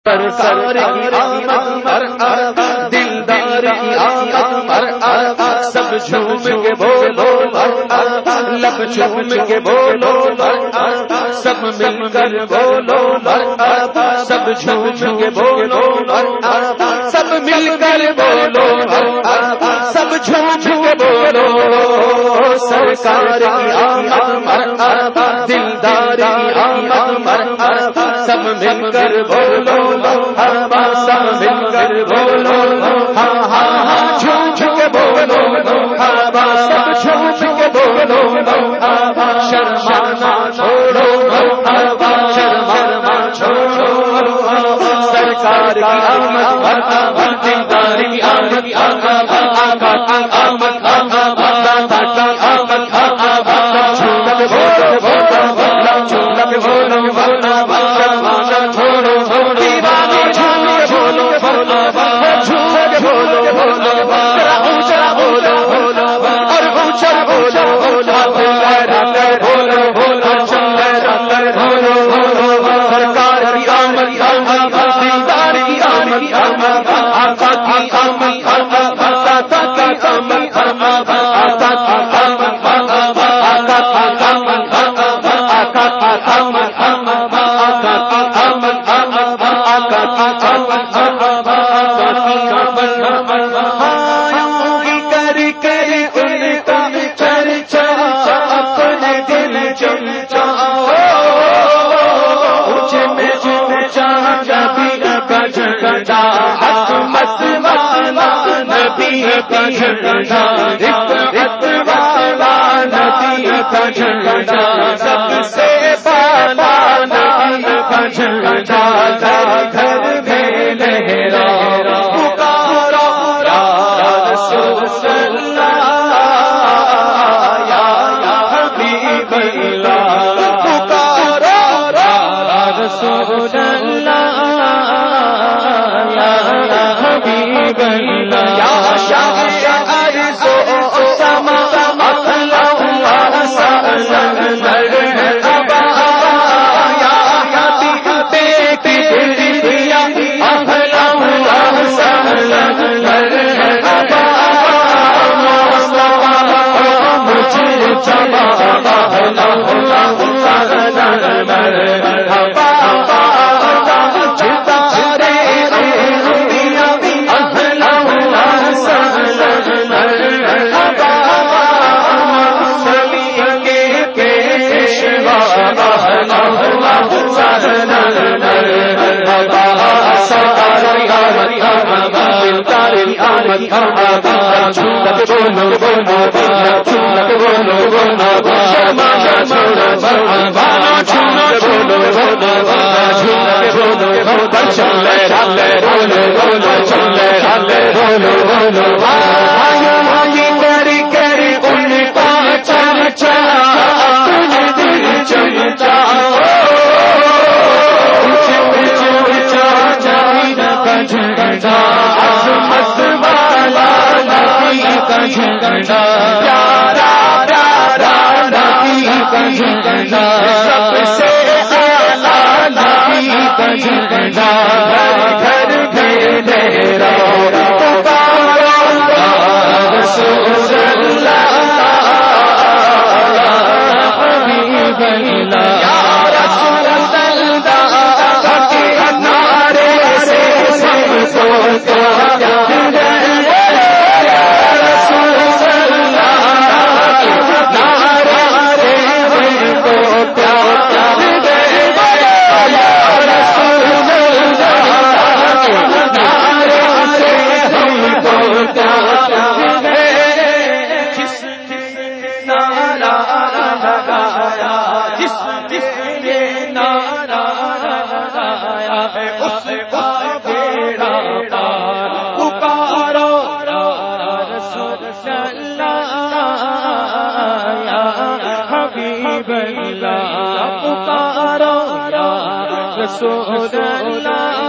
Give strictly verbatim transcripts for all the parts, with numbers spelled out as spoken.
سرکار کی آمد مرحبا دلدار کی آمد مرحبا سب جھوم کے بولو مرحبا لب جھوم کے بولو مرحبا سب مل کر بولو مرحبا سب جھوم کے بولو مرحبا سب مل کر بولو مرحبا سب جھوم کے بولو سرکار کی آمد مرحبا دلدار کی آمد مرحبا سب مل کر بولو مرحبا سب مل کر بولو ہاں ہاں ہاں جھوم کے بولو مرحبا سب جھوم کے بولو مرحبا شرمانا چھوڑو مرحبا شرمانا چھوڑو سرکار کی آمد مرحبا دلدار کی آمد مرحبا آقا کی آمد مرحبا داتا کی آمد مرحبا جھوم کے بولو مرحبا جھوم کے بولو مرحبا شرمانا چھوڑو دیوانے جھوم کے بولو مرحبا جھوم کے بولو مرحبا اونچا بولو اور اونچا بولو بولو بولو سرکار کی آمد دیدار کی آمد آقا کی آمد داتا کی آمد آقا کی آمد آقا کی آمد آقا کی آمد آقا کی آمد آقا کی آمد کر کر ان کا چرچا اپنے دل چمچا میں چمچا نبی کا جھنڈا حق مت والا نبی کا جھنڈا حق والا نبی کا جھنڈا سب سے بالا نبی کا جھنڈا گھر میں لہرا پکارا یا رسول اللہ یا حبیب اللہ پکارا یا رسول اللہ یا حبیب اللہ یا شاہ عرض و سما اطلع وسلم مرحبا یا حبیب یا اطلع وسلم مرحبا مجھے چلا اطلع وسلم مرحبا رسول اللہ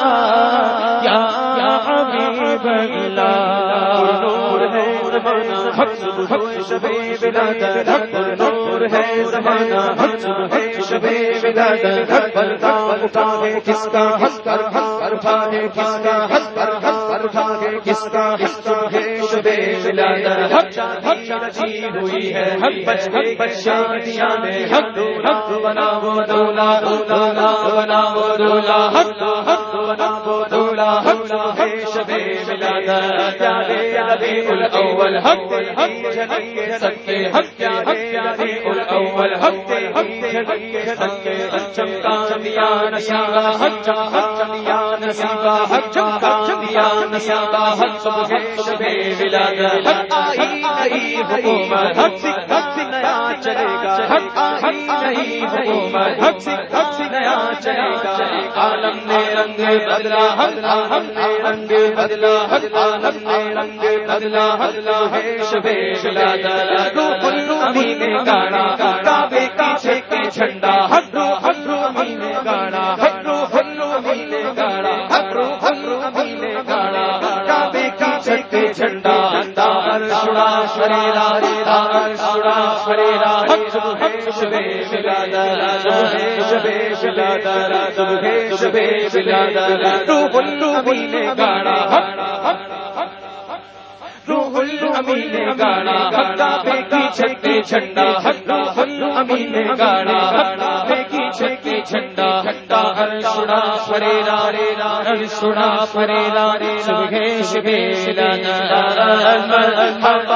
یا حبیب اللہ نور ہے زمانہ حق صبح شب ولادت حق پر نور ہے زمانہ حق صبح شب ولادت حق پر نام اٹھا ہے کس کا حق پر حق پر اٹھا ہے کس کا حق پر حق پر اٹھا ہے کس کا حق ہے شب ولادت حق حق جی ہوئی ہے حق بچ حق بچ شادیاں میں حق حق بنا وہ دولا دولا بنا وہ دولا حق حق بنا وہ دولا حق ہے شب ولادت پیارے ربیع الاول حق حق جھلکے سب کے حق پیارے ربیع الاول حق حق جھلکے سب کے چمکا دیا نصیبہ حق حق دیا نصیبہ حق حق دیا نصیبہ حق صبح شب ولادت حق آئی نئی حکومت حق حق نیا چلے گا حق آئی نئی حکومت حق حق نیا چلے گا عالم نے رنگ بدلا حق ہم نے رنگ بدلا حق عالم نے رنگ بدلا حق ہے شب ولادت روح الامین نے گانا کعبے کی چھت کے جھنڈا حق حق الامین نے گانا حق روح الامین نے گانا حق روح الامین نے گانا کعبے کی چھت کے جھنڈا دار شڑا شریرا دار شڑا شریرا حق حق شب ولادت شب ولادت شب ولادت روح الامین نے گانا حق روح الامین نے گانا کعبے کی چھت کے جھنڈا حق روح الامین نے گانا کعبے کی چھت کے جھنڈا ہر سنا فریرا ہر سنا فریرا صبح شب ولادت مرحبا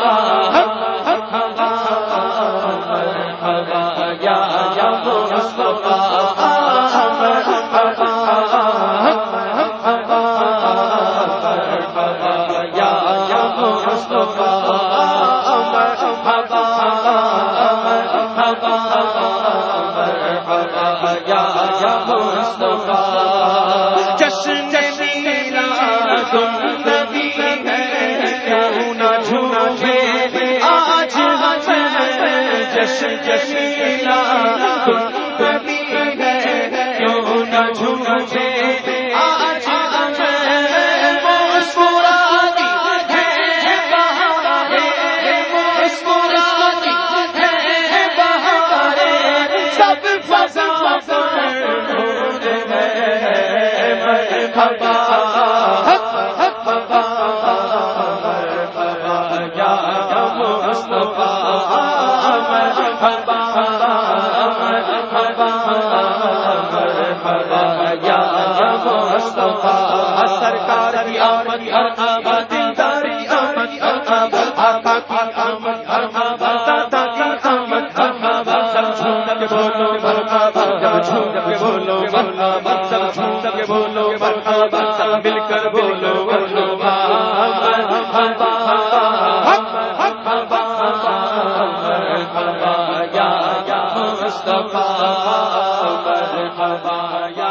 مرحبا یا یا مصطفی سرکار کی آمد آمد دلداری آمد آمد آقا کی آمد آمد دادا کی آمد آمد سب جھوم کے بولو مرحبا سب جھوم کے بولو مرحبا سب جھوم کے بولو مرحبا سب مل کر بولو مرحبا مرحبا مرحبا یا یا مصطفی مرحبا یا